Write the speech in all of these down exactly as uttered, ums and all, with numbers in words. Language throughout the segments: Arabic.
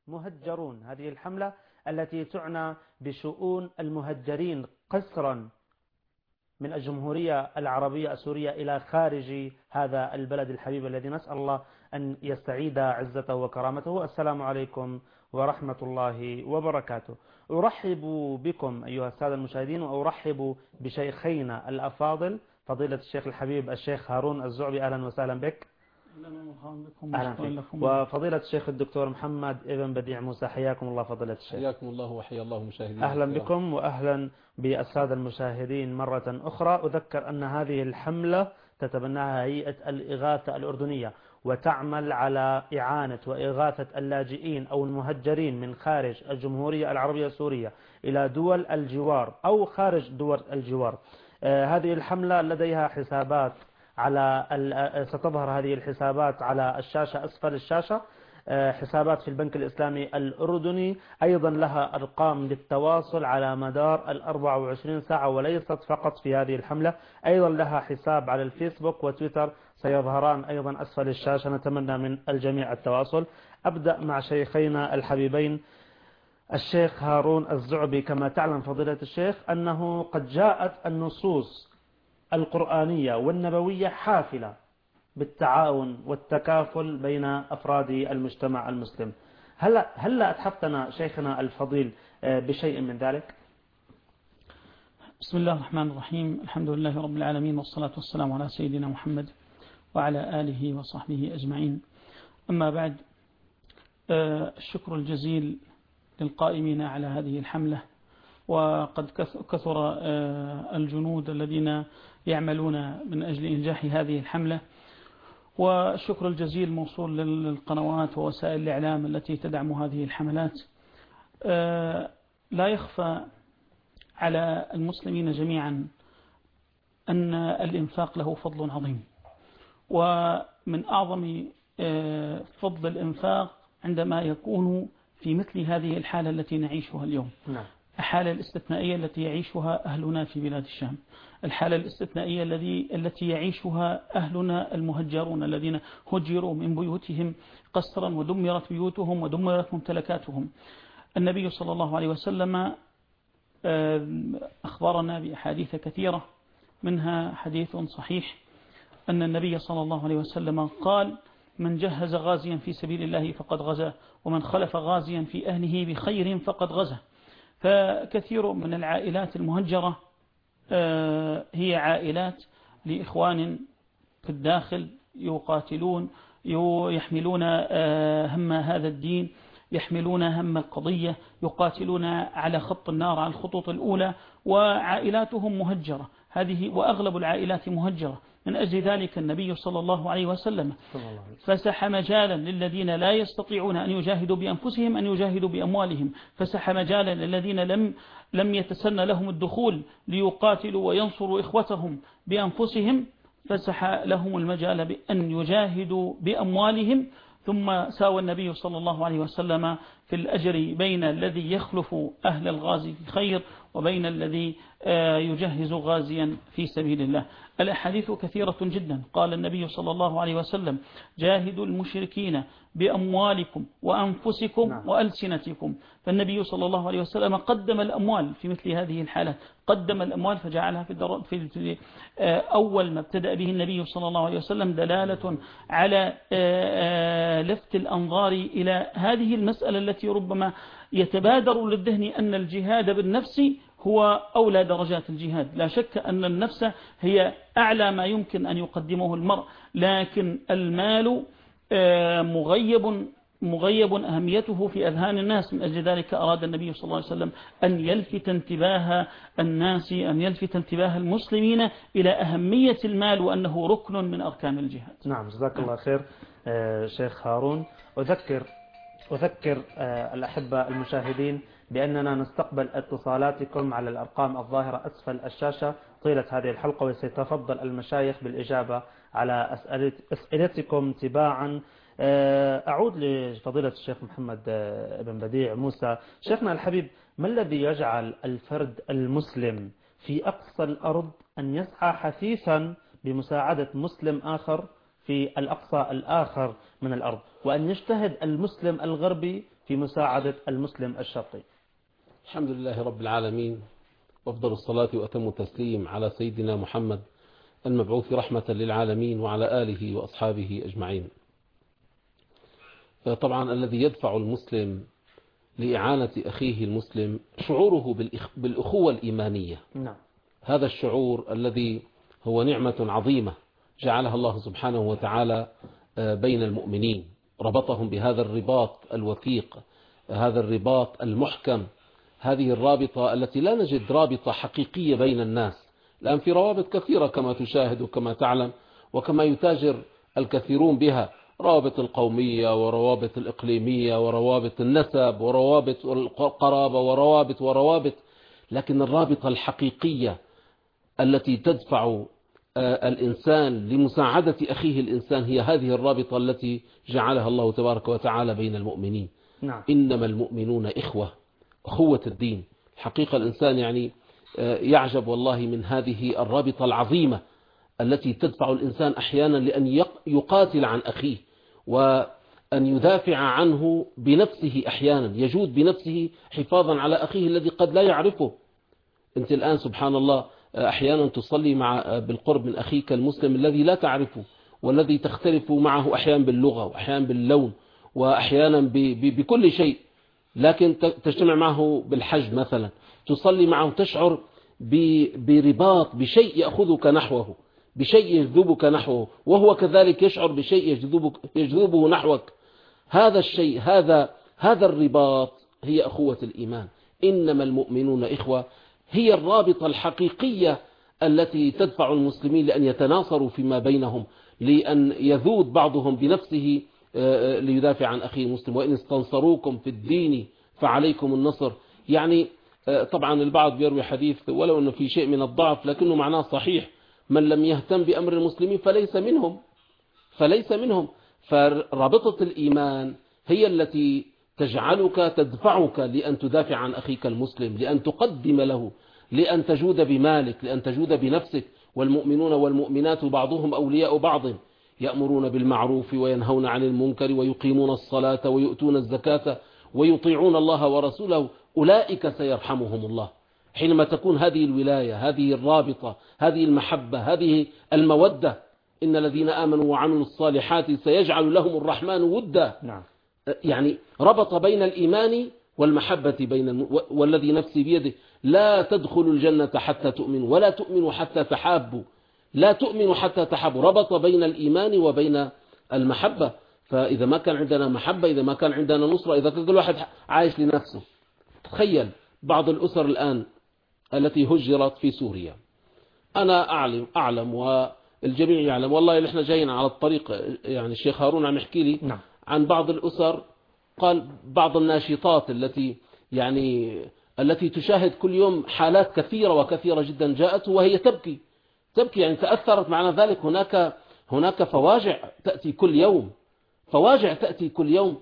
مهجرون. هذه الحملة التي تعنى بشؤون المهجرين قسرا من الجمهورية العربية السورية إلى خارج هذا البلد الحبيب الذي نسأل الله أن يستعيد عزته وكرامته. السلام عليكم ورحمة الله وبركاته. أرحب بكم أيها السادة المشاهدين، وأرحب بشيخينا الأفاضل فضيلة الشيخ الحبيب الشيخ هارون الزعبي. أهلا وسهلا بك. أهلا فيك. وفضيلة الشيخ الدكتور محمد ابن بديع موسى، حياكم الله فضيلة الشيخ. حياكم الله وحيا الله مشاهدين. أهلا بكم وأهلا بالسادة المشاهدين مرة أخرى. أذكر أن هذه الحملة تتبناها هيئة الإغاثة الأردنية، وتعمل على إعانة وإغاثة اللاجئين أو المهجرين من خارج الجمهورية العربية السورية إلى دول الجوار أو خارج دول الجوار. آه هذه الحملة لديها حسابات على ستظهر هذه الحسابات على الشاشة أسفل الشاشة، حسابات في البنك الإسلامي الأردني، أيضا لها أرقام للتواصل على مدار الأربع وعشرين ساعة وليست فقط في هذه الحملة، أيضا لها حساب على الفيسبوك وتويتر سيظهران أيضا أسفل الشاشة. نتمنى من الجميع التواصل. أبدأ مع شيخينا الحبيبين الشيخ هارون الزعبي. كما تعلم فضيلة الشيخ أنه قد جاءت النصوص القرآنية والنبوية حافلة بالتعاون والتكافل بين أفراد المجتمع المسلم. هل هل أتحفتنا شيخنا الفضيل بشيء من ذلك؟ بسم الله الرحمن الرحيم. الحمد لله رب العالمين، والصلاة والسلام على سيدنا محمد وعلى آله وصحبه أجمعين. أما بعد، الشكر الجزيل للقائمين على هذه الحملة، وقد كثر الجنود الذين يعملون من أجل إنجاح هذه الحملة، والشكر الجزيل موصول للقنوات ووسائل الإعلام التي تدعم هذه الحملات. لا يخفى على المسلمين جميعا أن الإنفاق له فضل عظيم، ومن أعظم فضل الإنفاق عندما يكون في مثل هذه الحالة التي نعيشها اليوم. نعم. الحالة الاستثنائية التي يعيشها أهلنا في بلاد الشام، الحالة الاستثنائية الذي التي يعيشها أهلنا المهجرون الذين هجروا من بيوتهم قسرا ودمرت بيوتهم ودمرت ممتلكاتهم. النبي صلى الله عليه وسلم أخبرنا بأحاديث كثيرة، منها حديث صحيح أن النبي صلى الله عليه وسلم قال: من جهز غازيا في سبيل الله فقد غزا، ومن خلف غازيا في أهله بخير فقد غزا. فكثير من العائلات المهجرة هي عائلات لإخوان في الداخل يقاتلون، يحملون هم هذا الدين، يحملون هم القضية، يقاتلون على خط النار، على الخطوط الأولى، وعائلاتهم مهجرة. هذه وأغلب العائلات مهجرة. من أجل ذلك النبي صلى الله عليه وسلم فسح مجالا للذين لا يستطيعون أن يجاهدوا بأنفسهم أن يجاهدوا بأموالهم، فسح مجالا للذين لم لم يتسنى لهم الدخول ليقاتلوا وينصروا إخوتهم بأنفسهم، فسح لهم المجال بأن يجاهدوا بأموالهم. ثم ساوى النبي صلى الله عليه وسلم في الأجر بين الذي يخلف أهل الغازي في خير وبين الذي يجهز غازيا في سبيل الله. الأحاديث كثيرة جدا. قال النبي صلى الله عليه وسلم: جاهدوا المشركين بأموالكم وأنفسكم نعم. وألسنتكم. فالنبي صلى الله عليه وسلم قدم الأموال في مثل هذه الحالات، قدم الأموال فجعلها في, في, في أول ما ابتدأ به النبي صلى الله عليه وسلم دلالة على لفت الأنظار إلى هذه المسألة التي ربما يتبادر للذهن أن الجهاد بالنفس هو أولى درجات الجهاد. لا شك أن النفس هي أعلى ما يمكن أن يقدمه المرء، لكن المال مغيب مغيب أهميته في أذهان الناس. من أجل ذلك أراد النبي صلى الله عليه وسلم أن يلفت انتباه الناس، أن يلفت انتباه المسلمين إلى أهمية المال وأنه ركن من أركان الجهاد. نعم، جزاك الله خير شيخ هارون. أذكر أذكر الأحبة المشاهدين بأننا نستقبل اتصالاتكم على الأرقام الظاهرة أسفل الشاشة طيلة هذه الحلقة، وسيتفضل المشايخ بالإجابة على أسئلتكم تباعا. أعود لفضيلة الشيخ محمد بن بديع موسى. شيخنا الحبيب، ما الذي يجعل الفرد المسلم في أقصى الأرض أن يسعى حثيثا بمساعدة مسلم آخر في الأقصى الآخر من الأرض، وأن يجتهد المسلم الغربي في مساعدة المسلم الشرقي؟ الحمد لله رب العالمين، وأفضل الصلاة وأتم التسليم على سيدنا محمد المبعوث رحمة للعالمين وعلى آله وأصحابه أجمعين. طبعا الذي يدفع المسلم لإعانة أخيه المسلم شعوره بالأخوة الإيمانية. نعم. هذا الشعور الذي هو نعمة عظيمة جعلها الله سبحانه وتعالى بين المؤمنين، ربطهم بهذا الرباط الوثيق، هذا الرباط المحكم، هذه الرابطة التي لا نجد رابطة حقيقية بين الناس. الآن في روابط كثيرة كما تشاهد وكما تعلم وكما يتاجر الكثيرون بها، روابط القومية وروابط الإقليمية وروابط النسب وروابط القرابة وروابط وروابط لكن الرابطة الحقيقية التي تدفع الإنسان لمساعدة أخيه الإنسان هي هذه الرابطة التي جعلها الله تبارك وتعالى بين المؤمنين. نعم. إنما المؤمنون إخوة، أخوة الدين. الحقيقة الإنسان يعني يعجب والله من هذه الرابطة العظيمة التي تدفع الإنسان أحيانا لأن يقاتل عن أخيه وأن يدافع عنه بنفسه، أحيانا يجود بنفسه حفاظا على أخيه الذي قد لا يعرفه. أنت الآن سبحان الله أحيانا تصلي مع بالقرب من أخيك المسلم الذي لا تعرفه والذي تختلف معه أحيانا باللغة وأحيانا باللون وأحيانا بكل شيء، لكن تجتمع معه بالحج مثلا، تصلي معه تشعر برباط، بشيء يأخذك نحوه، بشيء يجذبك نحوه، وهو كذلك يشعر بشيء يجذبك يجذبه نحوك. هذا الشيء، هذا هذا الرباط هي أخوة الإيمان. إنما المؤمنون إخوة هي الرابطة الحقيقية التي تدفع المسلمين لأن يتناصروا فيما بينهم، لأن يذود بعضهم بنفسه ليدافع عن أخيه المسلم. وإن استنصروكم في الدين فعليكم النصر. يعني طبعا البعض بيروي حديث ولو أنه في شيء من الضعف لكنه معناه صحيح: من لم يهتم بأمر المسلمين فليس منهم فليس منهم فرابطة الإيمان هي التي تجعلك تدفعك لأن تدافع عن أخيك المسلم، لأن تقدم له، لأن تجود بمالك، لأن تجود بنفسك. والمؤمنون والمؤمنات بعضهم أولياء بعض، يأمرون بالمعروف وينهون عن المنكر ويقيمون الصلاة ويؤتون الزكاة ويطيعون الله ورسوله أولئك سيرحمهم الله. حينما تكون هذه الولاية، هذه الرابطة، هذه المحبة، هذه المودة، إن الذين آمنوا وعملوا الصالحات سيجعل لهم الرحمن ودا. نعم. يعني ربط بين الإيمان والمحبة بين الم... والذي نفسي بيده لا تدخلوا الجنة حتى تؤمنوا ولا تؤمنوا حتى تحابوا، لا تؤمنوا حتى تحابوا. ربط بين الإيمان وبين المحبة. فإذا ما كان عندنا محبة، إذا ما كان عندنا نصرة، إذا كل واحد عايش لنفسه. تخيل بعض الأسر الآن التي هجرت في سوريا، أنا أعلم أعلم والجميع يعلم، والله إحنا جايين على الطريق، يعني الشيخ هارون عم يحكي لي نعم. عن بعض الأسر، قال بعض الناشطات التي يعني التي تشاهد كل يوم حالات كثيرة وكثيرة جدا جاءت وهي تبكي تبكي يعني تأثرت. معنى ذلك هناك هناك فواجع تأتي كل يوم، فواجع تأتي كل يوم.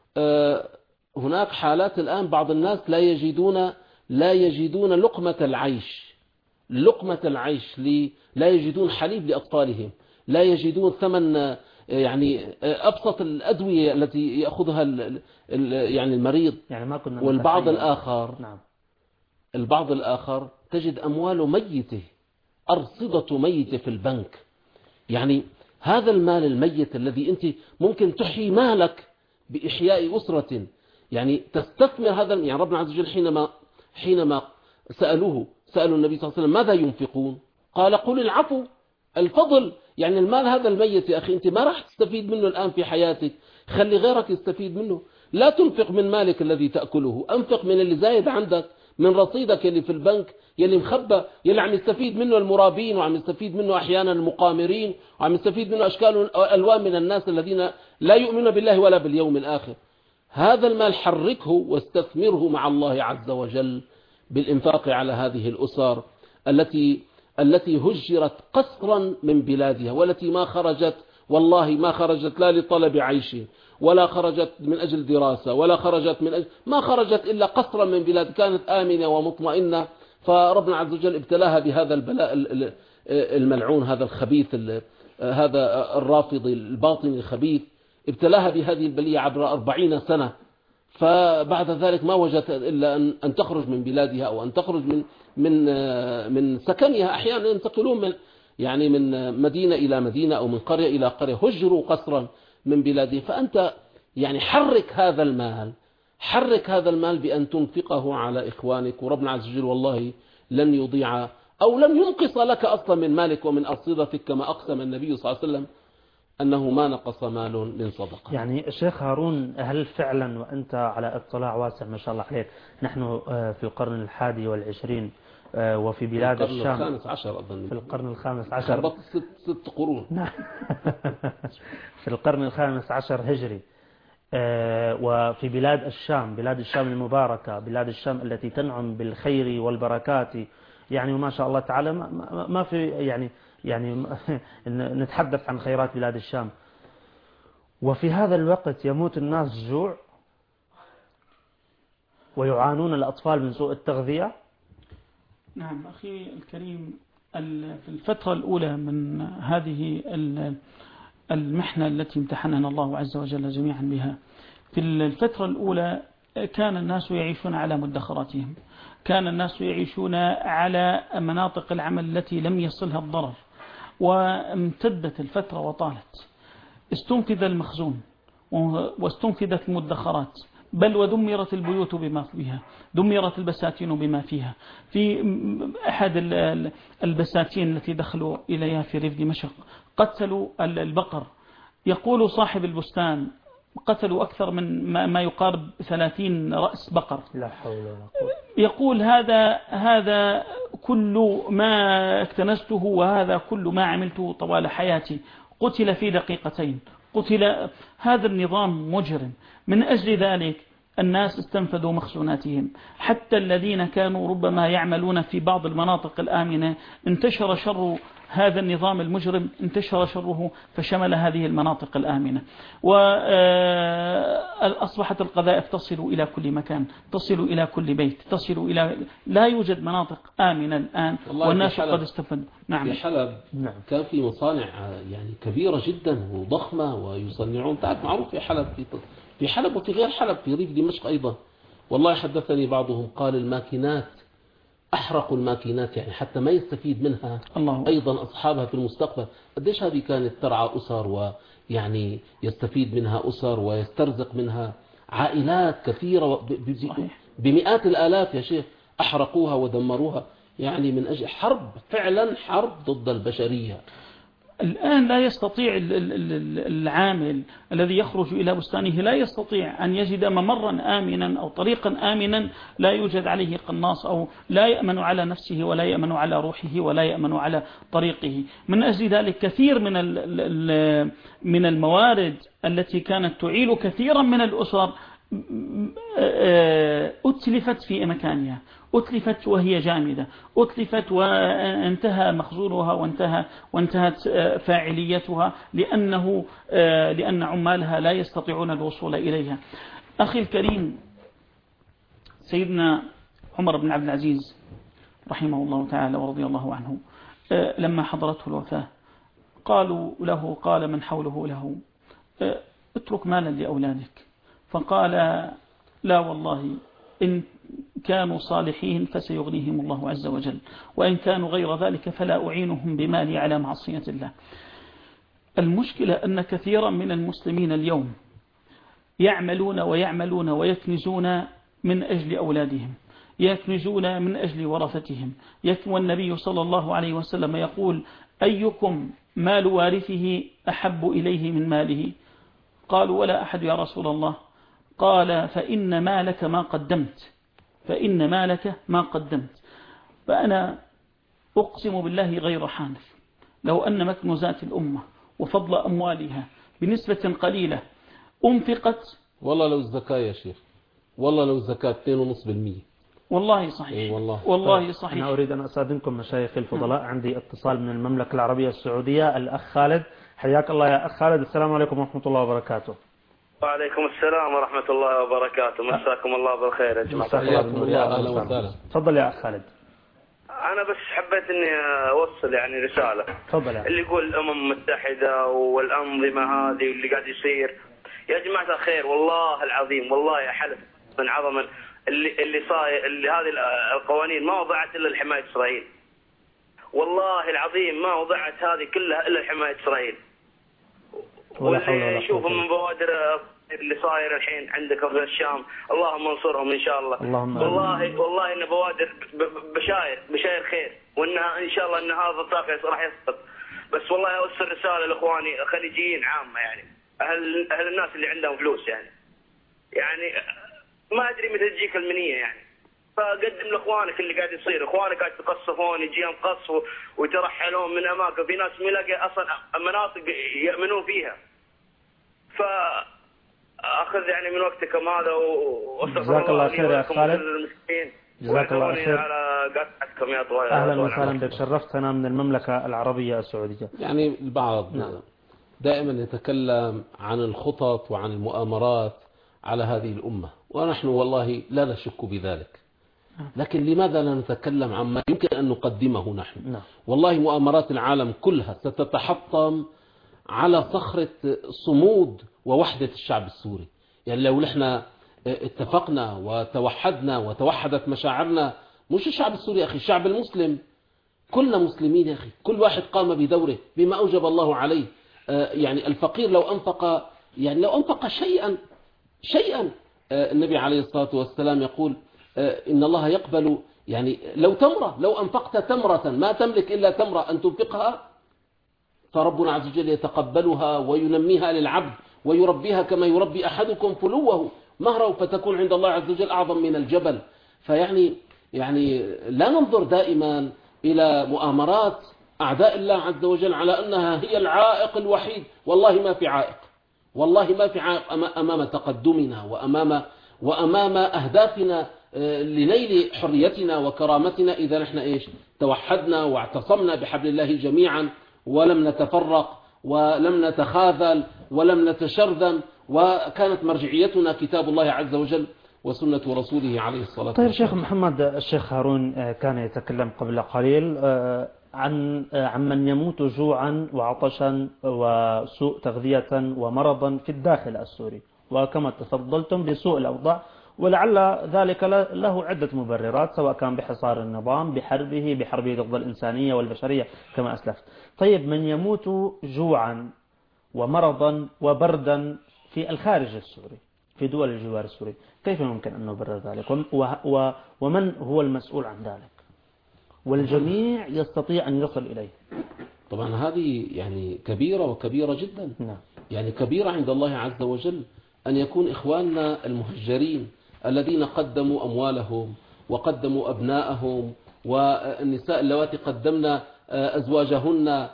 هناك حالات الآن بعض الناس لا يجدون لا يجدون لقمة العيش لقمة العيش لا يجدون حليب لأطفالهم، لا يجدون ثمن يعني أبسط الأدوية التي يأخذها يعني المريض. يعني ما كنا والبعض الآخر نعم. البعض الآخر تجد أمواله ميتة، أرصدة ميتة في البنك. يعني هذا المال الميت الذي أنت ممكن تحيي مالك بإحياء أسرة، يعني تستثمر هذا. يعني ربنا عز وجل حينما حينما سألوه سألوا النبي صلى الله عليه وسلم ماذا ينفقون؟ قال قل العفو، الفضل. يعني المال هذا الميت يا أخي أنت ما راح تستفيد منه الآن في حياتك، خلي غيرك يستفيد منه. لا تنفق من مالك الذي تأكله، أنفق من اللي زايد عندك، من رصيدك اللي في البنك، يلي مخبى، يلي عم يستفيد منه المرابين، وعم يستفيد منه أحيانا المقامرين، وعم يستفيد منه أشكال ألوان من الناس الذين لا يؤمنون بالله ولا باليوم الآخر. هذا المال حركه واستثمره مع الله عز وجل بالإنفاق على هذه الأسر التي التي هجرت قسرا من بلادها، والتي ما خرجت، والله ما خرجت لا لطلب عيش ولا خرجت من أجل دراسة ولا خرجت من أجل ما خرجت إلا قسرا من بلاد كانت آمنة ومطمئنة. فربنا عز وجل ابتلاها بهذا البلاء الملعون، هذا الخبيث، هذا الرافض الباطن الخبيث، ابتلاها بهذه البلية عبر أربعين سنة. فبعد ذلك ما وجدت إلا أن أن تخرج من بلادها أو أن تخرج من من من سكنها. أحيانا ينتقلون من يعني من مدينة إلى مدينة أو من قرية إلى قرية، هجروا قسرا من بلادهم. فأنت يعني حرك هذا المال، حرك هذا المال بأن تنفقه على إخوانك، وربنا عز وجل والله لن يضيع أو لن ينقص لك أصلا من مالك ومن أرصدتك، كما أقسم النبي صلى الله عليه وسلم أنه ما نقص مال من صدقة. يعني الشيخ هارون، هل فعلا وأنت على اطلاع واسع ما شاء الله عليك، نحن في القرن الحادي والعشرين وفي بلاد القرن الشام الخامس عشر أظن، في القرن الخامس عشر ست, ست قرون في القرن الخامس عشر هجري، وفي بلاد الشام، بلاد الشام المباركة، بلاد الشام التي تنعم بالخير والبركات، يعني وما شاء الله تعالى ما في يعني يعني نتحدث عن خيرات بلاد الشام، وفي هذا الوقت يموت الناس جوع ويعانون الأطفال من سوء التغذية. نعم أخي الكريم، في الفترة الأولى من هذه المحنة التي امتحننا الله عز وجل جميعا بها، في الفترة الأولى كان الناس يعيشون على مدخراتهم، كان الناس يعيشون على مناطق العمل التي لم يصلها الضرر، وامتدت الفترة وطالت، استنفذ المخزون واستنفذت المدخرات، بل ودمرت البيوت بما فيها، دمرت البساتين بما فيها. في أحد البساتين التي دخلوا إليها في ريف دمشق قتلوا البقر، يقول صاحب البستان قتلوا أكثر من ما يقارب ثلاثين رأس بقر. لا حول ولا قوة. يقول هذا هذا كل ما اكتنزته وهذا كل ما عملته طوال حياتي قتل في دقيقتين، قتل. هذا النظام مجرم. من أجل ذلك الناس استنفذوا مخزوناتهم، حتى الذين كانوا ربما يعملون في بعض المناطق الآمنة انتشر شر هذا النظام المجرم، انتشر شره فشمل هذه المناطق الآمنة، وأصبحت القذائف تصل إلى كل مكان، تصل إلى كل بيت، تصل إلى لا يوجد مناطق آمنة الآن، والناس قد استفدوا. نعم. في حلب نعم. كان في مصانع يعني كبيرة جدا وضخمة ويصنعون، تعرف معروف في حلب، في في حلب وفي غير حلب، في ريف دمشق أيضا. والله حدثني بعضهم قال الماكينات أحرقوا الماكينات يعني حتى ما يستفيد منها الله. أيضا أصحابها في المستقبل. قديش هذه كانت ترعى أسر ويعني يستفيد منها أسر ويسترزق منها عائلات كثيرة بمئات الآلاف يا شيخ، أحرقوها ودمروها يعني من أجل حرب، فعلا حرب ضد البشرية. الآن لا يستطيع العامل الذي يخرج إلى بستانه لا يستطيع أن يجد ممرا آمنا أو طريقا آمنا لا يوجد عليه قناص، أو لا يأمن على نفسه ولا يأمن على روحه ولا يأمن على طريقه. من أجل ذلك كثير من من الموارد التي كانت تعيل كثيرا من الأسر أتلفت في مكانها، أتلفت وهي جامدة، أتلفت وانتهى مخزونها وانتهى وانتهت فاعليتها، لأنه لأن عمالها لا يستطيعون الوصول إليها. أخي الكريم، سيدنا عمر بن عبد العزيز رحمه الله تعالى ورضي الله عنه لما حضرته الوفاة قالوا له، قال من حوله له اترك مالا لأولادك، فقال لا والله إن كانوا صالحين فسيغنيهم الله عز وجل، وإن كانوا غير ذلك فلا أعينهم بمالي على معصية الله. المشكلة أن كثيرا من المسلمين اليوم يعملون ويعملون ويكنزون من أجل أولادهم، يكنزون من أجل ورثتهم. والنبي صلى الله عليه وسلم يقول أيكم مال وارثه أحب إليه من ماله؟ قالوا ولا أحد يا رسول الله. قال فإن مالك ما قدمت، فإن مالك ما قدمت. فأنا أقسم بالله غير حانف لو أن مكنوزات الأمة وفضل أموالها بنسبة قليلة أنفقت. والله لو الزكاة يا شيخ، والله لو الزكاة اثنين فاصلة خمسة بالمئة. والله صحيح. أي والله. والله صحيح. أنا أريد أن أستأذنكم مشايخ الفضلاء، عندي اتصال من المملكة العربية السعودية، الأخ خالد. حياك الله يا أخ خالد، السلام عليكم ورحمة الله وبركاته. وعليكم السلام ورحمة الله وبركاته، مساكم الله بالخير يا جماعة. مساك الله بالنور يا أهلا وسهلا. تفضل يا أخ خالد. أنا بس حبيت إني أوصل يعني رسالة. تفضل. اللي يقول الأمم المتحدة والأنظمة هذه اللي قاعد يصير، يا جماعة الخير والله العظيم والله يا حلف من عظما اللي اللي صاير اللي هذه القوانين ما وضعت إلا لحماية إسرائيل. والله العظيم ما وضعت هذه كلها إلا لحماية إسرائيل. واللي نشوفه من بوادر اللي صاير الحين عندك في الشام اللهم انصرهم إن شاء الله. اللهم والله والله إن بوادر بشاير بشاير خير وإنها إن شاء الله إن هذا الطاقة راح يسقط. بس والله أوصل رسالة لإخواني الخليجيين عامة يعني أهل أهل الناس اللي عندهم فلوس يعني يعني ما أدري متى تجيك المنية يعني. فقدم لإخوانك اللي قاعد يصير، إخوانك قاعد يتقصفون يجيهم قصف ويترحلون من أماكن، في ناس ملاقي أصلا مناطق يأمنون فيها. فأخذ يعني من وقتكم هذا جزاك الله خير يا خالد. جزاك الله خير على قطعتكم يا طوال. أهلا وسهلا بك، شرفتنا من المملكة العربية السعودية. يعني البعض نعم. دائما يتكلم عن الخطط وعن المؤامرات على هذه الأمة، ونحن والله لا نشك بذلك، لكن لماذا لا نتكلم عما يمكن أن نقدمه نحن؟ والله مؤامرات العالم كلها ستتحطم على صخرة صمود ووحدة الشعب السوري. يعني لو نحن اتفقنا وتوحدنا وتوحدت مشاعرنا، مش الشعب السوري أخي، الشعب المسلم كلنا مسلمين يا أخي، كل واحد قام بدوره بما أوجب الله عليه. يعني الفقير لو أنفق يعني لو أنفق شيئا شيئا النبي عليه الصلاة والسلام يقول إن الله يقبل يعني لو تمرة لو أنفقت تمرة ما تملك إلا تمرة أن تنفقها، فربنا عز وجل يتقبلها وينميها للعبد ويربيها كما يربي أحدكم فلوه مهره، فتكون عند الله عز وجل أعظم من الجبل. فيعني يعني لا ننظر دائما إلى مؤامرات أعداء الله عز وجل على أنها هي العائق الوحيد. والله ما في عائق، والله ما في عائق أمام تقدمنا وأمام وأمام أهدافنا لنيل حريتنا وكرامتنا إذا نحن إيش توحدنا واعتصمنا بحبل الله جميعا ولم نتفرق ولم نتخاذل ولم نتشرذم، وكانت مرجعيتنا كتاب الله عز وجل وسنة رسوله عليه الصلاة والسلام. طيب شيخ محمد، الشيخ هارون كان يتكلم قبل قليل عن عن من يموت جوعا وعطشا وسوء تغذية ومرضا في الداخل السوري، وكما تفضلتم بسوء الأوضاع، ولعل ذلك له عدة مبررات سواء كان بحصار النظام بحربه بحربه ضد الإنسانية والبشرية كما أسلفت. طيب من يموت جوعا ومرضا وبردا في الخارج السوري في دول الجوار السوري، كيف يمكن أن نبرر ذلك؟ ومن هو المسؤول عن ذلك؟ والجميع يستطيع أن يصل إليه. طبعا هذه يعني كبيرة وكبيرة جدا. نعم. يعني كبيرة عند الله عز وجل أن يكون إخواننا المهجرين الذين قدموا أموالهم وقدموا أبناءهم، والنساء اللواتي قدمنا أزواجهن،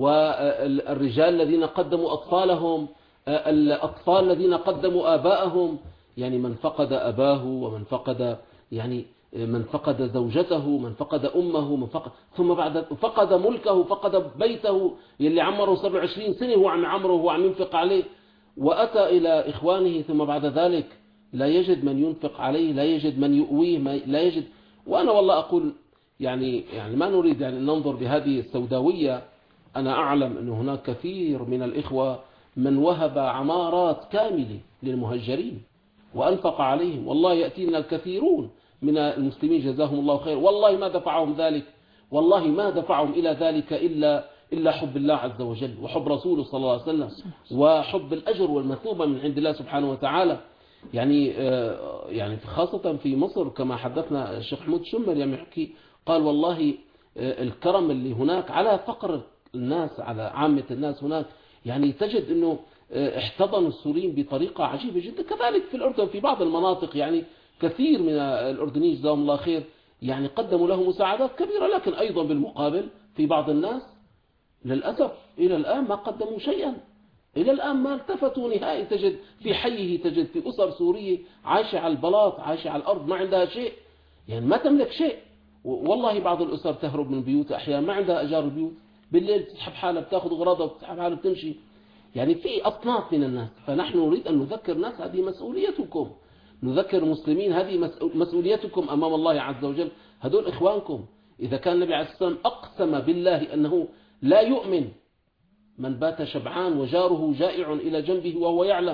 والرجال الذين قدموا أطفالهم، الأطفال الذين قدموا آباءهم، يعني من فقد أباه ومن فقد يعني من فقد زوجته، من فقد أمه، من فقد ثم بعد فقد ملكه، فقد بيته اللي عمره سبع وعشرين سنة هو عم عمره هو عم ينفق عليه، وأتى إلى إخوانه ثم بعد ذلك لا يجد من ينفق عليه، لا يجد من يؤويه، لا يجد. وأنا والله أقول يعني يعني ما نريد يعني ننظر بهذه السوداوية. أنا أعلم أن هناك كثير من الإخوة من وهب عمارات كاملة للمهجرين وأنفق عليهم، والله يأتينا الكثيرون من المسلمين جزاهم الله خير، والله ما دفعهم ذلك، والله ما دفعهم إلى ذلك إلا إلا حب الله عز وجل وحب رسوله صلى الله عليه وسلم وحب الأجر والمثوبة من عند الله سبحانه وتعالى. يعني يعني خاصة في مصر كما حدثنا الشيخ حمود شمر يعني يحكي قال والله الكرم اللي هناك على فقر الناس على عامة الناس هناك، يعني تجد أنه احتضنوا السوريين بطريقة عجيبة جدا. كذلك في الأردن في بعض المناطق يعني كثير من الأردنيين جزاهم الله خير يعني قدموا له مساعدات كبيرة، لكن أيضا بالمقابل في بعض الناس للأسف إلى الآن ما قدموا شيئا، إلى الآن ما التفتوا نهائي. تجد في حيه تجد في أسر سورية عايشة على البلاط عايشة على الأرض ما عندها شيء، يعني ما تملك شيء. والله بعض الأسر تهرب من البيوت أحيانا ما عندها أجار البيوت، بالليل تسحب حالها بتاخذ غراضها وتسحب حالها بتمشي. يعني في أصناف من الناس، فنحن نريد أن نذكر الناس هذه مسؤوليتكم، نذكر المسلمين هذه مسؤوليتكم أمام الله عز وجل. هدول إخوانكم. إذا كان النبي عليه الصلاة والسلام أقسم بالله أنه لا يؤمن من بات شبعان وجاره جائع إلى جنبه وهو يعلم،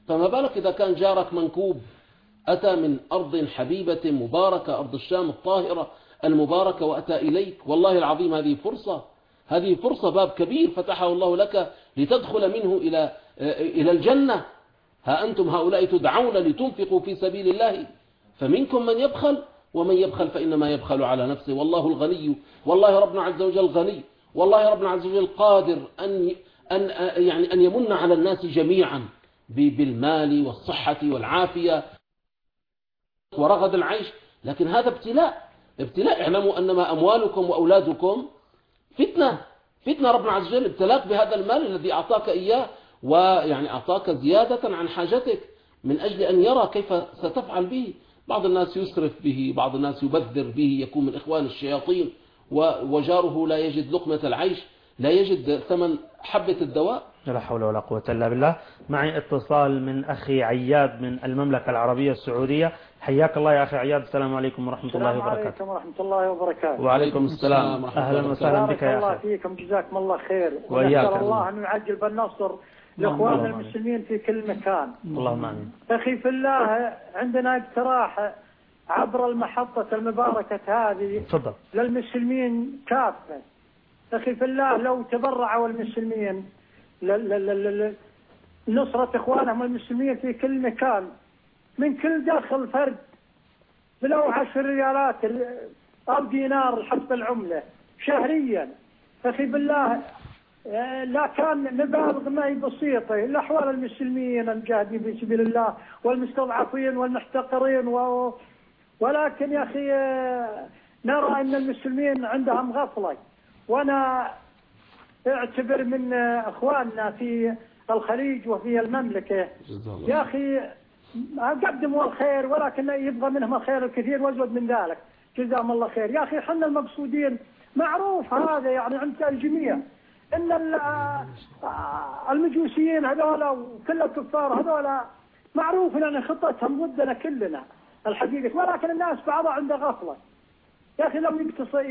فما بالك إذا كان جارك منكوب أتى من أرض حبيبة مباركة، أرض الشام الطاهرة المباركة، وأتى إليك. والله العظيم هذه فرصة، هذه فرصة، باب كبير فتحه الله لك لتدخل منه إلى إلى الجنة. ها أنتم هؤلاء تدعون لتنفقوا في سبيل الله، فمنكم من يبخل، ومن يبخل فإنما يبخل على نفسه، والله الغني، والله ربنا عز وجل غني، والله ربنا عز وجل قادر أن أن يعني أن يمن على الناس جميعا بالمال والصحة والعافية ورغد العيش، لكن هذا ابتلاء، ابتلاء. اعلموا أنما أموالكم وأولادكم فتنة، فتنة. ربنا عز وجل ابتلاك بهذا المال الذي أعطاك إياه، ويعني أعطاك زيادة عن حاجتك من أجل أن يرى كيف ستفعل به. بعض الناس يسرف به، بعض الناس يبذر به، يكون من إخوان الشياطين، وجاره لا يجد لقمة العيش، لا يجد ثمن حبة الدواء. لا حول ولا قوة إلا بالله. معي اتصال من أخي عياد من المملكة العربية السعودية. حياك الله يا أخي عياد، السلام عليكم ورحمة الله وبركاته. السلام عليكم ورحمة الله وبركاته. وعليكم السلام، أهلا وسهلا بك يا أخي. الله فيكم، جزاكم الله خير، وإياك. ونسأل الله أن يعجل بالنصر لإخواننا المسلمين في كل مكان. اللهم آمين. أخي في الله، عندنا اقتراح عبر المحطة المباركة هذه تفضل للمسلمين كافة. أخي في الله، لو تبرعوا المسلمين لنصرة إخوانهم المسلمين في كل مكان، من كل دخل فرد بلو عشر ريالات أو دينار حسب العملة شهريا، أخي بالله لا كان نبالغ ما هي بسيطة لأحوال المسلمين المجاهدين في سبيل الله والمستضعفين والمحتقرين و... ولكن يا أخي نرى أن المسلمين عندهم غفلة، وأنا اعتبر من أخواننا في الخليج وفي المملكة يا أخي قدموا الخير، ولكن يبغى منهم الخير الكثير وازود من ذلك، جزاهم الله خير. يا أخي حنا المقصودين معروف هذا يعني عند الجميع إن المجوسيين هذولا وكل الكفار هذولا معروف أن خطتهم ضدنا كلنا الحقيقة، ولكن الناس بعضها عنده غفلة. يا أخي لو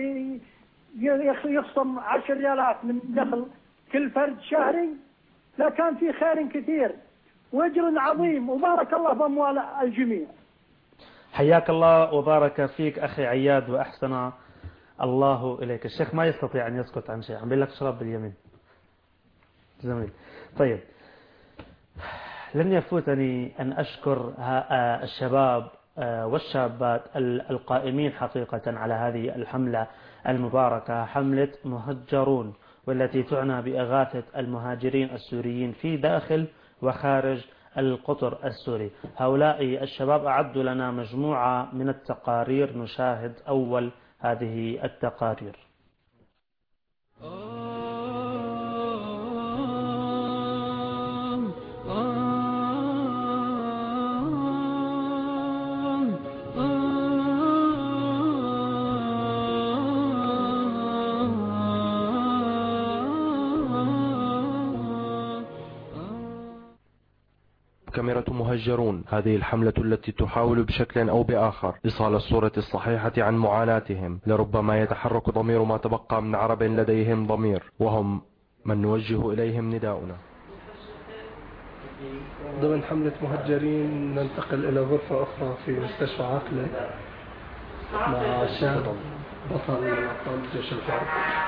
يخصم عشر ريالات من دخل كل فرد شهري لكان في خير كثير وأجر عظيم، وبارك الله بأموال الجميع. حياك الله وبارك فيك أخي عياد، وأحسن الله إليك. الشيخ ما يستطيع أن يسكت عن شيء، عم بيقول لك اشرب باليمين زميل. طيب، لن يفوتني أن أشكر الشباب والشابات القائمين حقيقة على هذه الحملة المباركة، حملة مهجرون، والتي تعنى بإغاثة المهاجرين السوريين في داخل وخارج القطر السوري. هؤلاء الشباب أعدوا لنا مجموعة من التقارير، نشاهد أول هذه التقارير. كاميرا مهجرون، هذه الحملة التي تحاول بشكل أو بآخر إيصال الصورة الصحيحة عن معاناتهم، لربما يتحرك ضمير ما تبقى من عرب لديهم ضمير، وهم من نوجه إليهم نداؤنا. ضمن حملة مهجرين ننتقل إلى غرفة أخرى في مستشفى عقلة مع شاب بطل من أبطال جيش الحرب،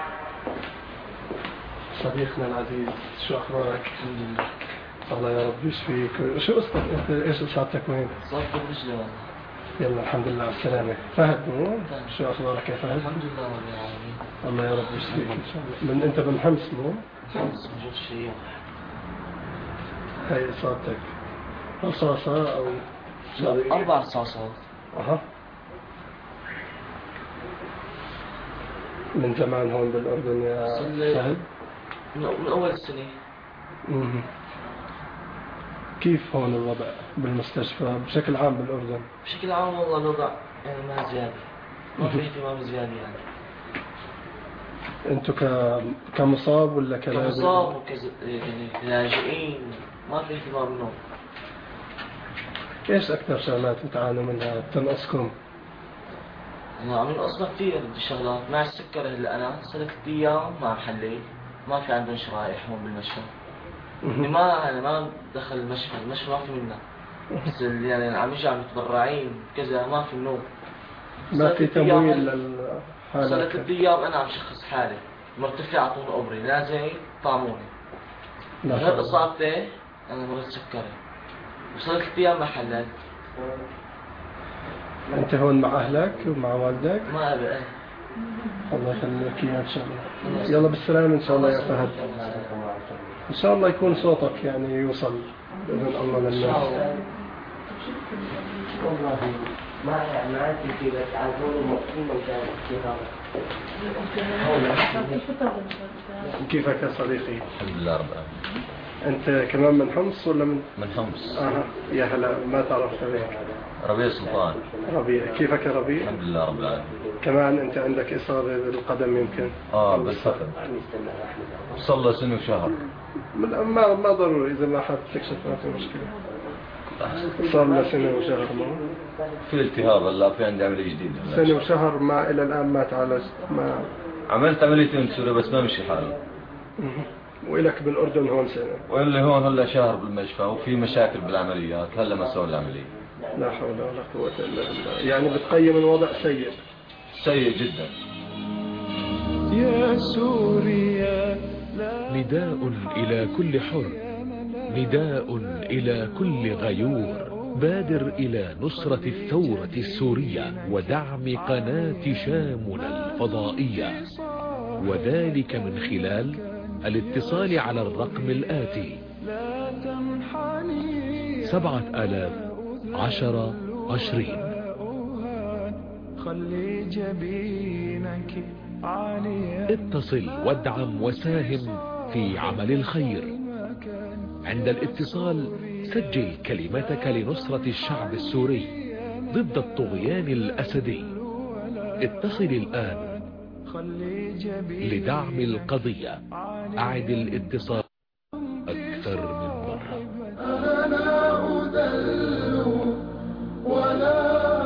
صديقنا العزيز. شو أخبارك؟ الله يا رب يشفيك. شو قصتك انت؟ ايش اصابتك وين؟ اصابتي برجلي. يلا الحمد لله على السلامة. فهد مو؟ شو اخبارك يا فهد؟ الحمد لله رب العالمين. الله يا رب يشفيك ان شاء الله. من انت من حمص مو؟ حمص من جيش الشيوخ. هاي اصابتك رصاصة او لا اربع رصاصات. اها. من زمان هون بالاردن يا فهد؟ من اول السنة. امم كيف هون الوضع بالمستشفى بشكل عام بالأردن؟ بشكل عام والله الوضع يعني ما زيادة، ما في اهتمام زيادة يعني. أنتوا ك كمصاب ولا كلاجئين؟ كمصاب وكلاجئين ما في اهتمام منهم. إيش أكثر شغلات بتعانوا منها تنقصكم؟ أنا عم ينقصنا كثير الشغلات، مع السكر هلا أنا صرت أيام مع محلي ما في عندهم شرائح هون بالمشفى. إني ما يعني ما دخل المشفى، المشفى ما في منه، بس اللي يعني عم يجي عم يتبرعين كذا ما في منه، ما في تمويل للحالات. صار ثلاث أيام أنا عم شخص حالي مرتفع عطوني أوبري نازل طعموني غير إصابتي أنا مريض سكري وصار ثلاث أيام ما حللت. أنت هون مع أهلك ومع والدك؟ ما أبي إيه. الله يخليك إياه إن شاء الله. يلا بالسلامة إن شاء الله يا فهد. إن شاء الله يكون صوتك يعني يوصل بإذن الله للناس. والله ما يعني ما أنت كذا تعرفون مقيمة كيفك يا صديقي؟ الحمد لله رب العالمين. أنت كمان من حمص ولا من؟ من حمص. آه يا هلا ما تعرفت عليك. ربيع سلطان. ربيع كيفك يا ربيع؟ الحمد لله رب العالمين. كمان أنت عندك إصابة بالقدم يمكن؟ آه بالفخذ. صلى سنة وشهر. ما ما ضروري إذا ما حد تكشف ما في مشكلة. صار له سنة وشهر ما في التهاب هلا في عندي عملية جديدة. سنة وشهر ما إلى الآن ما تعالجت ما. عملت عمليتين بسوريا بس ما مشي حالي. وإلك بالأردن هون سنة. واللي هون هلا شهر بالمشفى وفي مشاكل بالعمليات هلا ما سووا العملية. لا حول ولا قوة إلا بالله. يعني بتقيم الوضع سيء. سيء جدا. يا سوريا نداء إلى كل حر، نداء إلى كل غيور، بادر إلى نصرة الثورة السورية ودعم قناة شامنا الفضائية، وذلك من خلال الاتصال على الرقم الآتي سبعة آلاف عشرة عشرين. خلي جبينك عالية، اتصل وادعم وساهم في عمل الخير. عند الاتصال سجل كلمتك لنصرة الشعب السوري ضد الطغيان الأسدي. اتصل الآن لدعم القضية. أعد الاتصال أكثر من مرة. أنا لا أذل ولا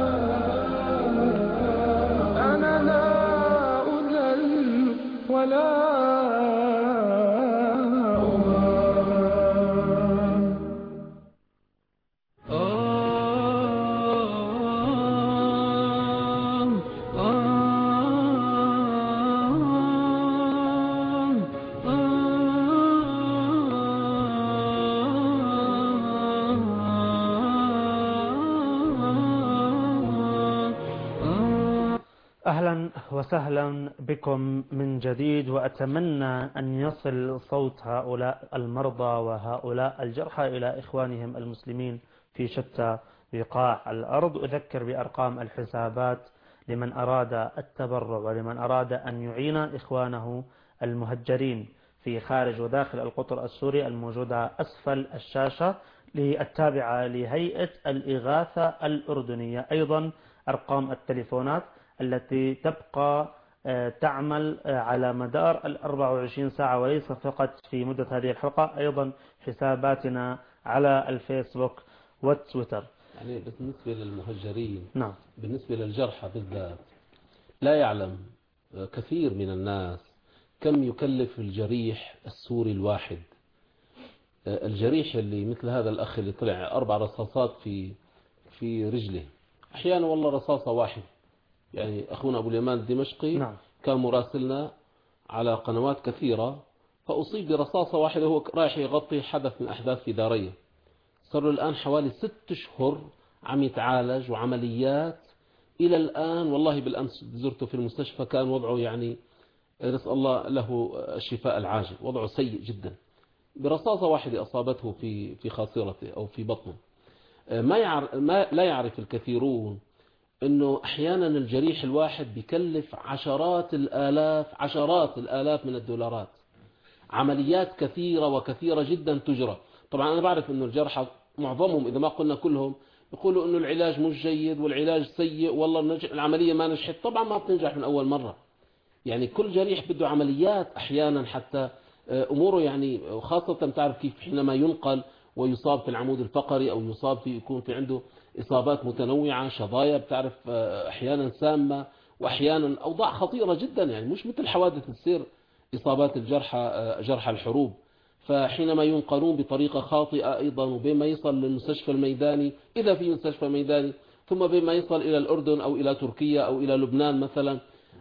أنا لا أذل ولا أهلا وسهلا بكم من جديد، وأتمنى أن يصل صوت هؤلاء المرضى وهؤلاء الجرحى إلى إخوانهم المسلمين في شتى بقاع الأرض. أذكر بأرقام الحسابات لمن أراد التبرع ولمن أراد أن يعين إخوانه المهجرين في خارج وداخل القطر السوري الموجودة أسفل الشاشة التابعة لهيئة الإغاثة الأردنية. أيضا أرقام التليفونات التي تبقى تعمل على مدار الأربع وعشرين ساعة وليس فقط في مدة هذه الحلقة، أيضا حساباتنا على الفيسبوك والتويتر. يعني بالنسبة للمهجرين، نعم، بالنسبة للجرحى بالذات، لا يعلم كثير من الناس كم يكلف الجريح السوري الواحد. الجريح اللي مثل هذا الأخ اللي طلع أربع رصاصات في في رجله، أحيانا والله رصاصة واحد. يعني أخونا أبو اليمان الدمشقي نعم. كان مراسلنا على قنوات كثيرة، فأصيب برصاصة واحدة وهو رايح يغطي حدث من أحداث في دارية. صار له الآن حوالي ست شهور عم يتعالج وعمليات إلى الآن. والله بالأمس زرته في المستشفى كان وضعه يعني نسأل الله له الشفاء العاجل، وضعه سيء جدا برصاصة واحدة أصابته في في خاصرته أو في بطنه. ما يعرف ما لا يعرف الكثيرون انه احيانا الجريح الواحد بيكلف عشرات الالاف عشرات الالاف من الدولارات. عمليات كثيرة وكثيرة جدا تجرى. طبعا انا بعرف انه الجرحى معظمهم اذا ما قلنا كلهم يقولوا انه العلاج مش جيد والعلاج سيء، والله العملية ما نجحت. طبعا ما بتنجح من اول مرة. يعني كل جريح بده عمليات احيانا حتى اموره، يعني خاصة تعرف كيف حينما ينقل ويصاب في العمود الفقري او يصاب في يكون في عنده إصابات متنوعة، شظايا بتعرف أحيانا سامة وأحيانا أوضاع خطيرة جدا، يعني مش مثل حوادث تصير إصابات الجرحى جرحى الحروب. فحينما ينقلون بطريقة خاطئة أيضا، وبما يصل للمستشفى الميداني إذا في مستشفى ميداني، ثم بما يصل إلى الأردن أو إلى تركيا أو إلى لبنان مثلا،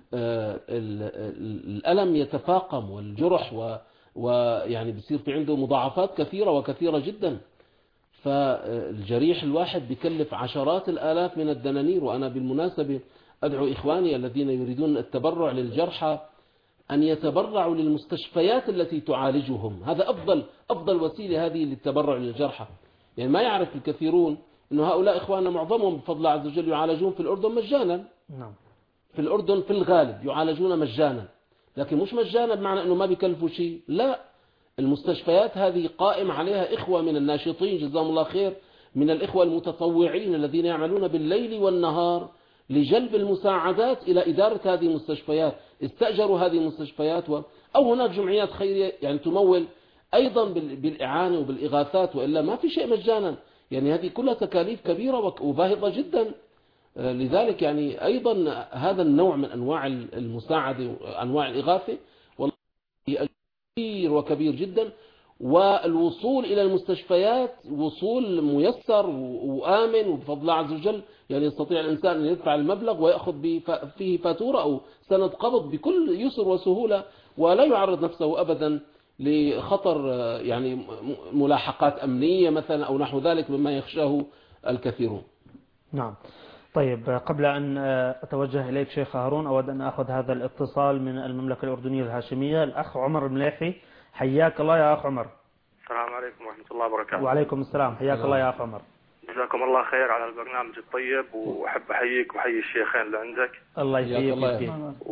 الألم يتفاقم والجرح ويعني بيصير في عنده مضاعفات كثيرة وكثيرة جدا. فالجريح الواحد بيكلف عشرات الآلاف من الدنانير. وأنا بالمناسبة أدعو إخواني الذين يريدون التبرع للجرحى أن يتبرعوا للمستشفيات التي تعالجهم. هذا أفضل أفضل وسيلة هذه للتبرع للجرحى. يعني ما يعرف الكثيرون أن هؤلاء إخواننا معظمهم بفضل الله عز وجل يعالجون في الأردن مجانا. نعم. في الأردن في الغالب يعالجون مجانا، لكن مش مجانا بمعنى أنه ما بيكلفوا شيء، لا. المستشفيات هذه قائم عليها إخوة من الناشطين جزاهم الله خير، من الإخوة المتطوعين الذين يعملون بالليل والنهار لجلب المساعدات إلى إدارة هذه المستشفيات. استأجروا هذه المستشفيات و... أو هناك جمعيات خيرية يعني تمول أيضا بالإعانة وبالإغاثات، وإلا ما في شيء مجانا. يعني هذه كلها تكاليف كبيرة وباهظة جدا. لذلك يعني أيضا هذا النوع من أنواع المساعدة وأنواع الإغاثة والله كبير وكبير جدا. والوصول إلى المستشفيات وصول ميسر وآمن، وبفضل الله عز وجل يعني يستطيع الإنسان أن يدفع المبلغ ويأخذ فيه فاتورة أو سند قبض بكل يسر وسهولة، ولا يعرض نفسه أبدا لخطر يعني ملاحقات أمنية مثلا أو نحو ذلك مما يخشاه الكثيرون. نعم. طيب، قبل أن أتوجه إليك شيخ هارون أود أن أخذ هذا الاتصال من المملكة الأردنية الهاشمية. الأخ عمر المليحي، حياك الله يا أخ عمر. السلام عليكم ورحمة الله وبركاته. وعليكم السلام، حياك الله يا أخ عمر. جزاكم الله خير على البرنامج الطيب، وأحب أحييك وأحيي الشيخين اللي عندك. الله يحييك.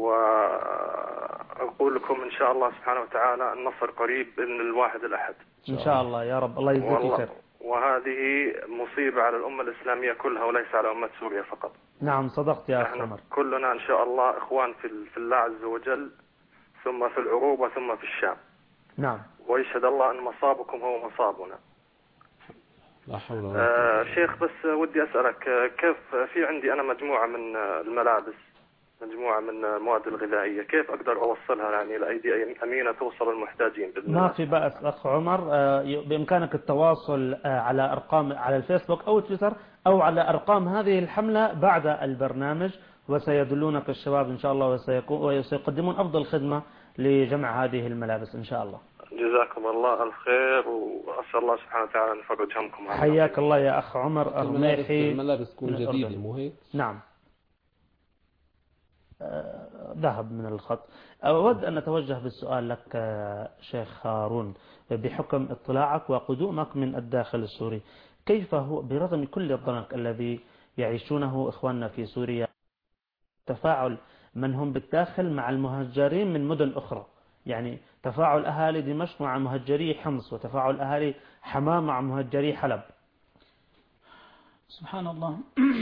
وأقول لكم إن شاء الله سبحانه وتعالى النصر قريب بإذن الواحد الأحد. إن شاء الله يا رب، الله يجزيك خير. وهذه مصيبة على الأمة الإسلامية كلها وليس على أمة سوريا فقط. نعم صدقت يا أخ عمر. كلنا إن شاء الله إخوان في الله عز وجل، ثم في العروبة ثم في الشام. نعم. ويشهد الله أن مصابكم هو مصابنا. لا حول ولا قوة. آه شيخ، بس ودي أسألك كيف، في عندي أنا مجموعة من الملابس، مجموعة من المواد الغذائية، كيف أقدر أوصلها يعني لأيدي أمينة توصل المحتاجين بإذن الله؟ ما في بأس أخ عمر، بإمكانك التواصل على أرقام على الفيسبوك أو تويتر أو على أرقام هذه الحملة بعد البرنامج، وسيدلونك الشباب إن شاء الله وسيقدمون أفضل خدمة لجمع هذه الملابس إن شاء الله. جزاكم الله الخير، وأسأل الله سبحانه وتعالى أن يفرج همكم. حياك الله يا أخ عمر الرميحي. الملابس تكون جديدة مو هيك؟ نعم. ذهب من الخط. أود أن نتوجه بالسؤال لك شيخ هارون، بحكم اطلاعك وقدومك من الداخل السوري، كيف هو برغم كل الضنك الذي يعيشونه إخواننا في سوريا تفاعل من هم بالداخل مع المهجرين من مدن أخرى؟ يعني تفاعل أهالي دمشق مع مهجري حمص، وتفاعل أهالي حماة مع مهجري حلب. سبحان الله.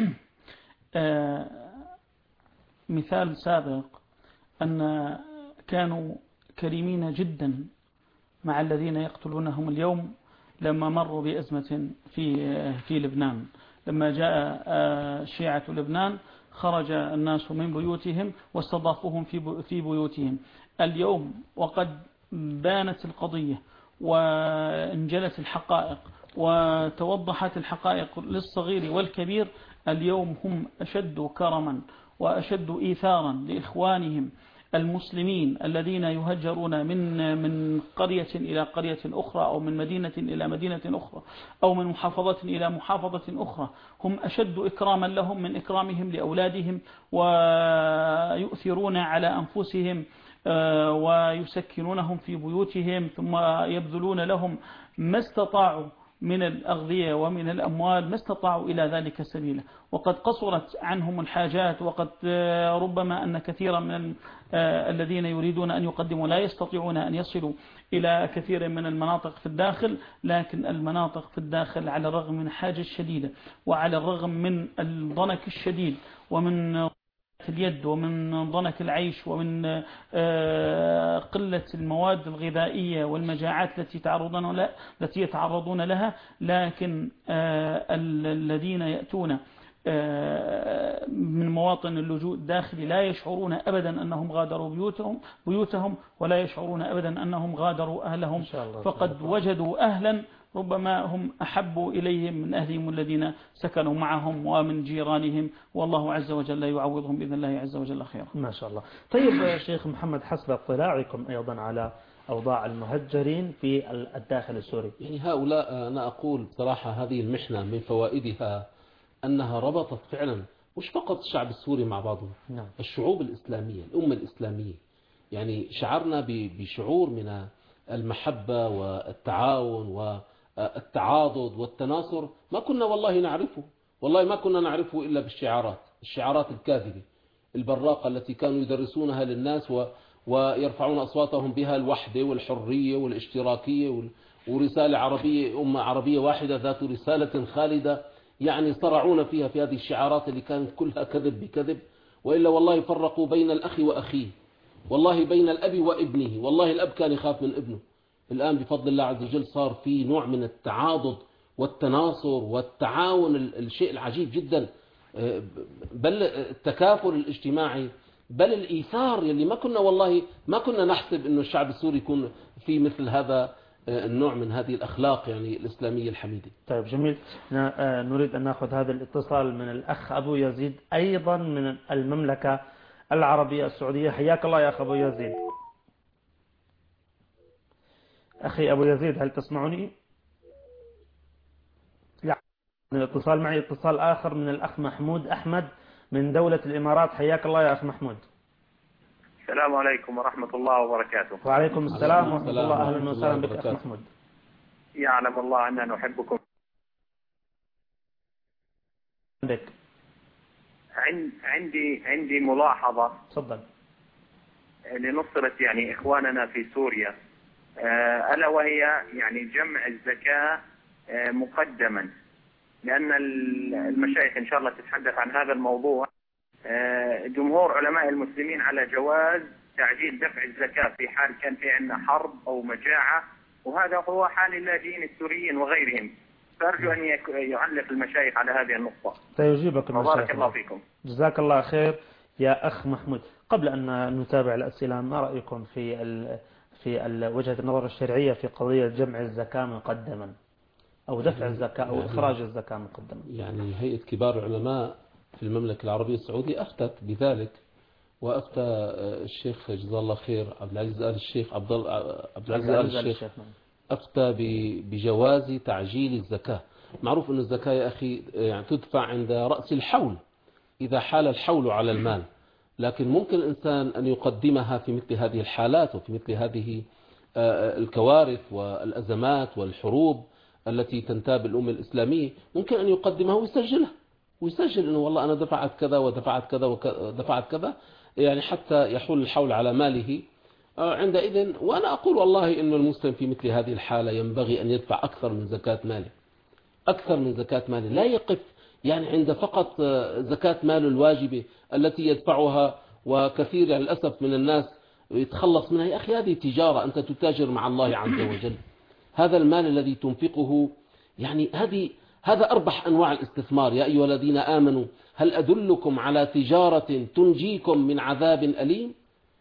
مثال سابق أن كانوا كريمين جدا مع الذين يقتلونهم اليوم لما مروا بأزمة في في لبنان. لما جاء شيعة لبنان خرج الناس من بيوتهم واستضافوهم في في بيوتهم. اليوم وقد بانت القضية وانجلت الحقائق وتوضحت الحقائق للصغير والكبير، اليوم هم أشد كرما وأشد إيثارا لإخوانهم المسلمين الذين يهجرون من من قرية إلى قرية أخرى أو من مدينة إلى مدينة أخرى أو من محافظة إلى محافظة أخرى. هم أشد إكراما لهم من إكرامهم لأولادهم، ويؤثرون على أنفسهم ويسكنونهم في بيوتهم، ثم يبذلون لهم ما استطاعوا من الأغذية ومن الأموال ما استطاعوا إلى ذلك سبيلا. وقد قصرت عنهم الحاجات، وقد ربما أن كثيرا من الذين يريدون أن يقدموا لا يستطيعون أن يصلوا إلى كثير من المناطق في الداخل. لكن المناطق في الداخل على الرغم من الحاجة الشديدة وعلى الرغم من الضنك الشديد ومن اليد ومن ضنك العيش ومن قلة المواد الغذائية والمجاعات التي يتعرضون لها التي يتعرضون لها، لكن الذين يأتون من مواطن اللجوء الداخلي لا يشعرون أبدا أنهم غادروا بيوتهم, بيوتهم ولا يشعرون أبدا أنهم غادروا أهلهم, فقد وجدوا أهلا ربما هم أحبوا إليهم من أهلهم الذين سكنوا معهم ومن جيرانهم, والله عز وجل يعوضهم بإذن الله عز وجل خيرا. ما شاء الله. طيب شيخ محمد، حسب اطلاعكم أيضا على أوضاع المهجرين في الداخل السوري، يعني هؤلاء أنا أقول بصراحة هذه المحنة من فوائدها أنها ربطت فعلا مش فقط الشعب السوري مع بعضه، نعم. الشعوب الإسلامية، الأمة الإسلامية، يعني شعرنا بشعور من المحبة والتعاون والتعاضد والتناصر ما كنا والله نعرفه، والله ما كنا نعرفه إلا بالشعارات، الشعارات الكاذبة البراقة التي كانوا يدرسونها للناس و ويرفعون أصواتهم بها الوحدة والحرية والاشتراكية ورسالة عربية، أمة عربية واحدة ذات رسالة خالدة، يعني صرعون فيها في هذه الشعارات اللي كانت كلها كذب بكذب. وإلا والله فرقوا بين الأخ وأخيه، والله بين الأب وابنه، والله الأب كان يخاف من ابنه. الآن بفضل الله عز وجل صار في نوع من التعاضد والتناصر والتعاون، الشيء العجيب جدا، بل التكافل الاجتماعي، بل الإيثار يلي ما كنا والله ما كنا نحسب إنه الشعب السوري يكون في مثل هذا النوع من هذه الأخلاق يعني الإسلامية الحميدة. طيب جميل، نريد أن نأخذ هذا الاتصال من الأخ أبو يزيد أيضا من المملكة العربية السعودية. حياك الله يا أخ أبو يزيد. أخي أبو يزيد هل تسمعني؟ لا. الاتصال معي اتصال آخر من الأخ محمود أحمد من دولة الإمارات. حياك الله يا أخ محمود. السلام عليكم ورحمة الله وبركاته. وعليكم السلام ورحمة الله. أهلا وسهلا بك أخ محمود. يعلم الله أننا نحبكم. بك. عندي عندي ملاحظة. تفضل. لنصرة يعني إخواننا في سوريا، ألا وهي يعني جمع الزكاة مقدما، لأن المشايخ إن شاء الله تتحدث عن هذا الموضوع. جمهور علماء المسلمين على جواز تعجيل دفع الزكاة في حال كان في عندنا حرب أو مجاعة، وهذا هو حال اللاجئين السوريين وغيرهم. فأرجو أن يعلق المشايخ على هذه النقطة. سيجيبك المشايخ. بارك الله فيكم. جزاك الله خير يا أخ محمود. قبل أن نتابع الأسئلة، ما رأيكم في ال في ال وجهة النظر الشرعية في قضية جمع الزكاة مقدما أو دفع الزكاة أو إخراج الزكاة مقدما؟ يعني هيئة كبار العلماء في المملكة العربية السعودية أفتت بذلك، وأفتى الشيخ جزاه الله خير عبد العزيز آل الشيخ عبد العزيز آل الشيخ أفتى بجواز تعجيل الزكاة. معروف أن الزكاة يا أخي يعني تدفع عند رأس الحول إذا حال الحول على المال، لكن ممكن الإنسان أن يقدمها في مثل هذه الحالات وفي مثل هذه الكوارث والأزمات والحروب التي تنتاب الأمة الإسلامية، ممكن أن يقدمها ويسجلها ويسجل أنه والله أنا دفعت كذا ودفعت كذا ودفعت كذا، يعني حتى يحول الحول على ماله عندئذ. وأنا أقول والله أن المسلم في مثل هذه الحالة ينبغي أن يدفع أكثر من زكاة ماله، أكثر من زكاة ماله، لا يقف يعني عند فقط زكاة ماله الواجبة التي يدفعها، وكثير يعني للأسف من الناس يتخلص منها. يا أخي هذه تجارة، أنت تتاجر مع الله عز وجل، هذا المال الذي تنفقه يعني هذه هذا أربح أنواع الاستثمار. يا أيها الذين آمنوا هل أدلكم على تجارة تنجيكم من عذاب أليم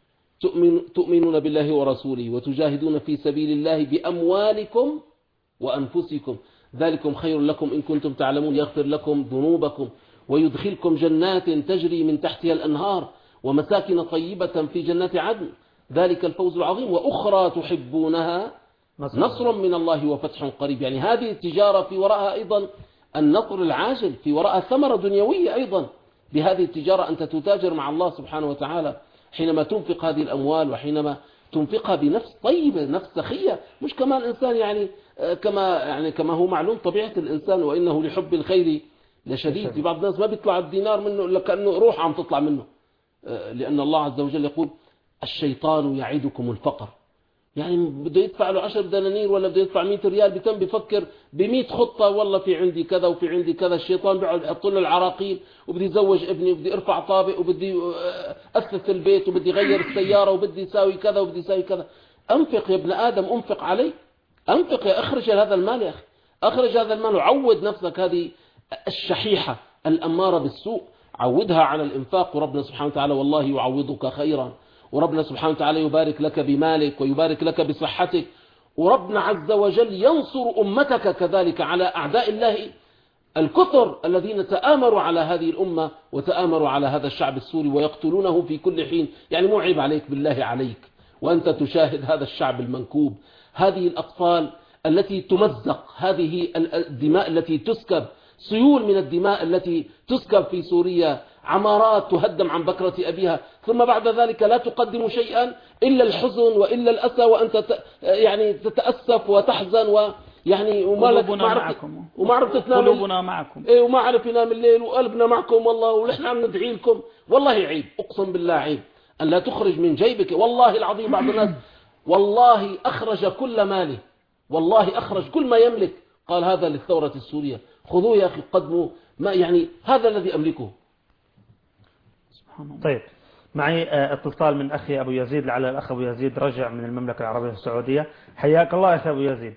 تؤمنون بالله ورسوله وتجاهدون في سبيل الله بأموالكم وأنفسكم ذلكم خير لكم إن كنتم تعلمون يغفر لكم ذنوبكم ويدخلكم جنات تجري من تحتها الأنهار ومساكن طيبة في جنات عدن ذلك الفوز العظيم وأخرى تحبونها نصر من الله وفتح قريب. يعني هذه التجارة في وراءها أيضا النصر العاجل، في وراءها ثمرة دنيوية أيضا. بهذه التجارة أنت تتاجر مع الله سبحانه وتعالى حينما تنفق هذه الأموال، وحينما تنفقها بنفس طيبة، نفس سخية، مش كمان إنسان يعني كما يعني كما هو معلوم طبيعة الإنسان وإنه لحب الخير لشديد. في بعض الناس ما بيطلع الدينار منه إلا كأنه روح عم تطلع منه، لأن الله عز وجل يقول الشيطان يعدكم الفقر. يعني بده يدفع له عشر دنانير ولا بده يدفع مئة ريال، بتم بفكر بمئة خطة، والله في عندي كذا وفي عندي كذا. الشيطان بيقعد يحط له العراقيل، وبدي يزوج ابني وبدي ارفع طابق وبدي أسس البيت وبدي غير السيارة وبدي يساوي كذا وبدي يساوي كذا. أنفق يا ابن آدم، أنفق عليه، أنفق يا أخرج هذا المال، يا أخي أخرج هذا المال وعود نفسك هذه الشحيحة الأمارة بالسوء، عودها على الإنفاق، وربنا سبحانه وتعالى والله يعوضك خيرا، وربنا سبحانه وتعالى يبارك لك بمالك ويبارك لك بصحتك، وربنا عز وجل ينصر أمتك كذلك على أعداء الله الكثر الذين تآمروا على هذه الأمة وتآمروا على هذا الشعب السوري ويقتلونه في كل حين. يعني مو عيب عليك بالله عليك وأنت تشاهد هذا الشعب المنكوب، هذه الأطفال التي تمزق، هذه الدماء التي تسكب، سيول من الدماء التي تسكب في سوريا، عمارات تهدم عن بكرة أبيها، ثم بعد ذلك لا تقدم شيئا إلا الحزن وإلا الأسى، وأنت يعني تتأسف وتحزن ويعني وما قلوبنا معكم وما عرفت تنام، قلوبنا معكم، إيه وما عرف ينام الليل، وقلبنا معكم والله، ونحن عم ندعي لكم. والله عيب، أقسم بالله عيب أن لا تخرج من جيبك. والله العظيم بعض الناس والله أخرج كل ماله، والله أخرج كل ما يملك، قال هذا للثورة السورية، خذوه يا أخي قدموا ما، يعني هذا الذي أملكه. طيب معي اتصال من أخي أبو يزيد، لعل الأخ أبو يزيد رجع من المملكة العربية السعودية. حياك الله يا أخي أبو يزيد.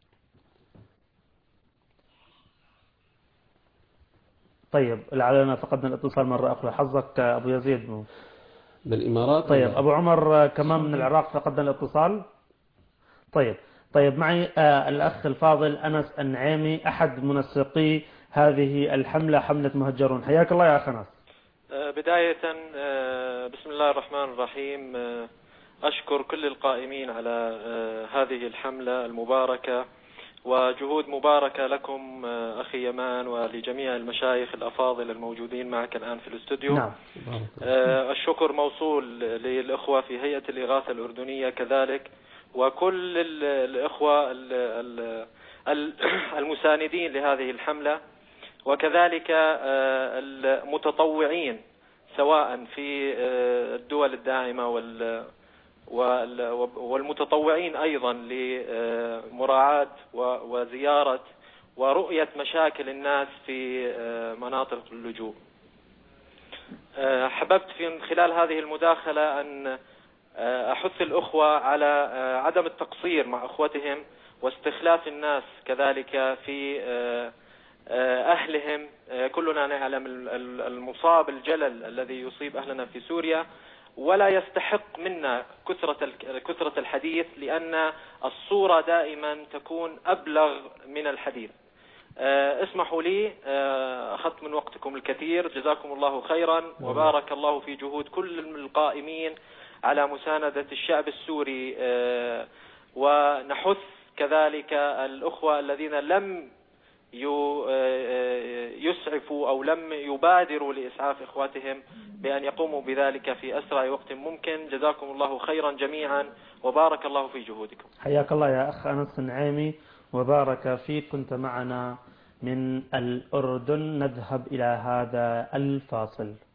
طيب لعلنا فقدنا الاتصال مرة أخرى. حظك أبو يزيد من الإمارات. طيب أبو عمر كمان من العراق فقدنا الاتصال. طيب طيب معي آه الأخ الفاضل أنس النعيمي، أحد منسقي هذه الحملة، حملة مهجرون. حياك الله يا أخ أنس. بداية بسم الله الرحمن الرحيم، أشكر كل القائمين على هذه الحملة المباركة، وجهود مباركة لكم أخي يمان ولجميع المشايخ الأفاضل الموجودين معك الآن في الاستوديو. نعم. الشكر موصول للإخوة في هيئة الإغاثة الأردنية كذلك، وكل الإخوة المساندين لهذه الحملة، وكذلك المتطوعين سواء في الدول الداعمة والمتطوعين أيضا لمراعاة وزيارة ورؤية مشاكل الناس في مناطق اللجوء. حببت في خلال هذه المداخلة أن أحث الأخوة على عدم التقصير مع أخوتهم واستخلاف الناس كذلك في أهلهم. كلنا نعلم المصاب الجلل الذي يصيب أهلنا في سوريا، ولا يستحق منا كثرة كثرة الحديث، لأن الصورة دائما تكون أبلغ من الحديث. اسمحوا لي، أخذت من وقتكم الكثير، جزاكم الله خيرا، وبارك الله في جهود كل القائمين على مساندة الشعب السوري، ونحث كذلك الأخوة الذين لم يسعفوا أو لم يبادروا لإسعاف إخواتهم بأن يقوموا بذلك في أسرع وقت ممكن. جزاكم الله خيرا جميعا، وبارك الله في جهودكم. حياك الله يا أخ أنس النعيمي، وبارك فيك. كنت معنا من الأردن. نذهب إلى هذا الفاصل.